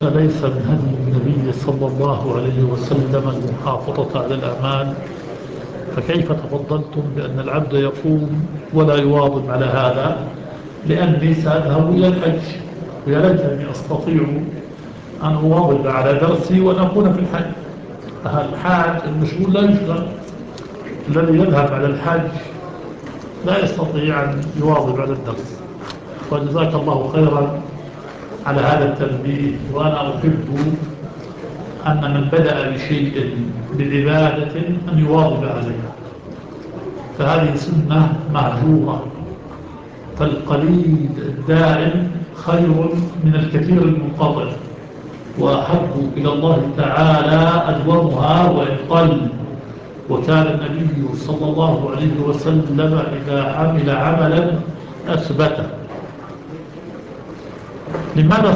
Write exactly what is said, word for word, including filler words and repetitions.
ليس من هدي النبي صلى الله عليه وسلم المحافظة على الأعمال، فكيف تفضلتم بأن العبد يقوم ولا يواظب على هذا؟ لأني سأذهب إلى الحج ويا ليتني أستطيع أن أواظب على درسي وأن أكون في الحج. الحاج المشغول لا يشغل، الذي يذهب على الحج لا يستطيع أن يواظب على الدرس. وجزاك الله خيرا على هذا التنبيه. وأنا أحب أن من بدأ بشيء بعبادة أن يواظب عليها، فهذه سنة مهجورة، فالقليل الدائم خير من الكثير المنقطع، وأحب إلى الله تعالى أدومها وإن قل. وكان النبي صلى الله عليه وسلم إذا عمل عملا أثبته. لماذا